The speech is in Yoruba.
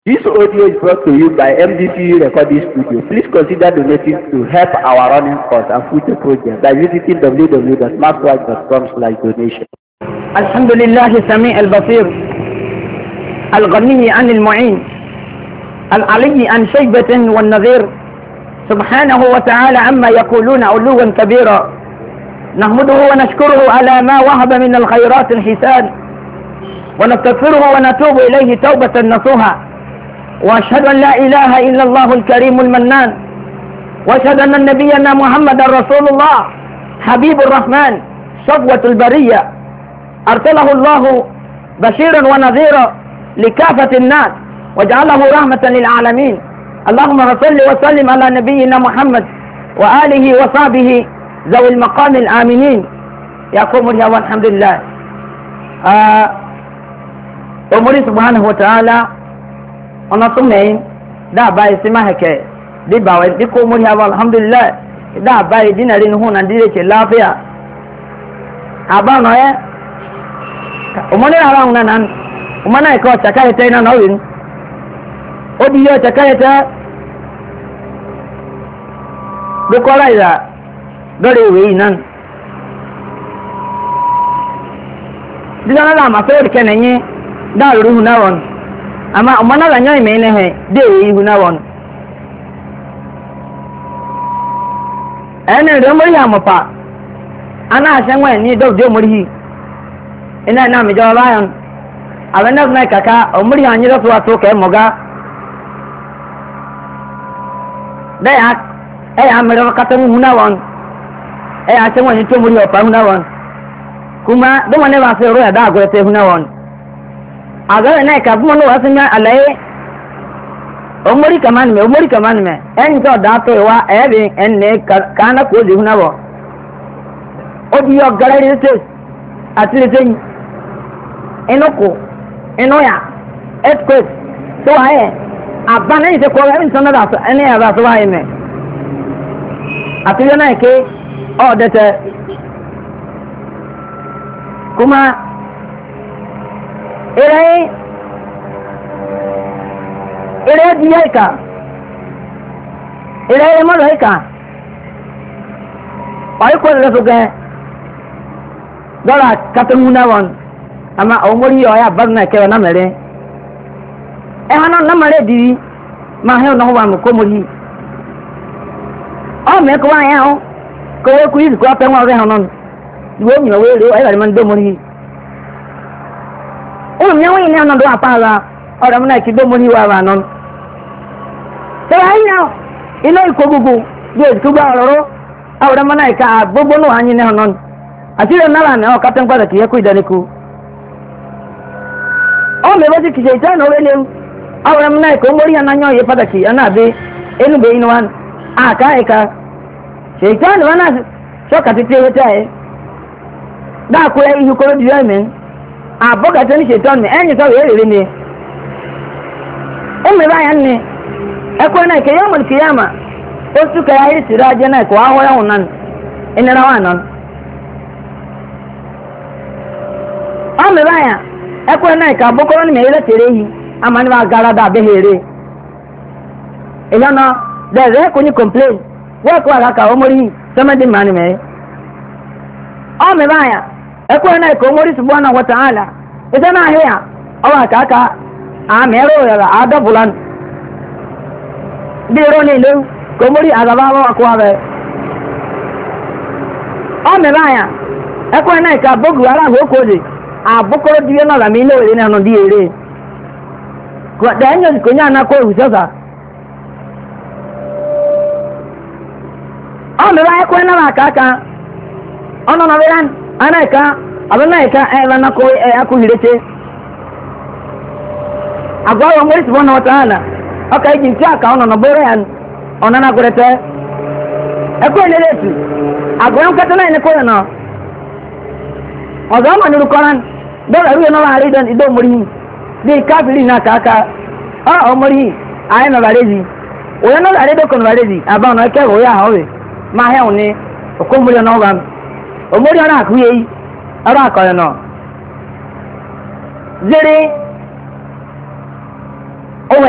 This audio is brought to you by MDCU Recording Studio. Please consider donating to help our running costs and future projects by visiting www.maxwatch.com/donation. الحمد لله السميع البصير الغني عن المعين العلي عن شيبة والنذير سبحانه وتعالى عما يقولون علوا كبيرا نحمده ونشكره على ما وهب من الخيرات الحسان ونستغفره ونتوب إليه توبة نصوحا وأشهد أن لا إله إلا الله الكريم المنان وأشهد أن نبينا محمد رسول الله حبيب الرحمن صفوة البرية أرسله الله بشيرا ونذيرا لكافة الناس وجعله رحمة للعالمين. اللهم صل وسلم على نبينا محمد وآله وصحبه ذوي المقام الآمنين. يا قوم والحمد لله. أمري سبحانه وتعالى أنا سمعين دا باي سماحك دي باوي دي قوم والحمد لله دا باي دينا رينهون عندي لا فيها أبانا يا umane around nan umana ko chakaya tena nawin odiyo chakaya ta dokola ida dore we nan dilana la ma fer kenenye da ru hunawon ama umana la nyoy me ne he de we hunawon ene do mori amopa ana asenwe ni do de mori ina na mi jawa bayan abenda na kaka omuri anyira so ato ke moga da ya amero katan huna won asenwa ni to muri opa huna won kuma do mane ba se ro ya da go te huna won aga na ka bu no wasanya alai omuri kaman me en to da to wa bi en kana ko di huna wo odi yo galari te atile enoko enoya earthquake so aye abana ni se ko rin sona da ene ya ba so aye me atile na ke o dete kuma ere diaika ere mo laika ay ko le so ge dora katamuna won ama omori yo ya bagna ke na mere hana na mare di ma he no wa ko mori o me ko wa ya o ko ku yi ko ape wa re hanon wo mi we re ai man do mori o mi wa ni hanon do apa ga o ra na ki do mori wa non se ai na ilo ko gugu de ku ba ro o ra mana ka gbogbo no anyi ne hanon atire na la ne o katen kwa ki ku idare ku o me ba ki shaitan o le awra mna ko mori ananyo ye padaki anabe enu be inwan aka eka shaitan wana so katite weta da ko e hu ko di amen aboga tani shaitan me enyi so ye rere ni o me ba yan ni e ko na ke yamul kiyama o su ka yi siraje na ko aho ya unan enera wanan o me ba ya ekwe na ka bokoro ni mere tere yi amani ba gara da behere ila na de ko ni complain wa ko aga ka omori samadi mani me o me baya ekwe na ko omori subhanahu wa ta'ala ida na hiya o wa ka a mero ya ada bulan biro ni lu ko omori aga ba wa ko abe o me baya ekwe na ka bogu ara ho ko de abukoro diwe na la mile wele na no di ere ko danyo ko nya na ko usaza me ba ko na ba kaka ono na beran anaka abana ka na ko aku hirete agwa mo isi bona wataala okay jinti aka ono na bore yan ona na kurete ko le letu agwa ko tana ne ko na ọ̀gá ọmọ nínú kọ́rán dọ́là rí ọ̀nà àárí dán ìdó mọ́rí yìí bí káfíìrì náà kàákà ọmọrí yìí ààyè nà bàrẹ́zì òyìn náà àárẹ́ dọ́kọ̀ nà bàrẹ́zì àbá ọ̀nà ẹkẹ́ òyà àwọ̀wẹ̀ máa hẹ́wọ̀n ní òkú mọ́rí ọ̀nà ọ̀gá òmórí ọ̀nà àkúyè yìí ọ̀rọ̀ àkọ̀yọ̀ náà zèrè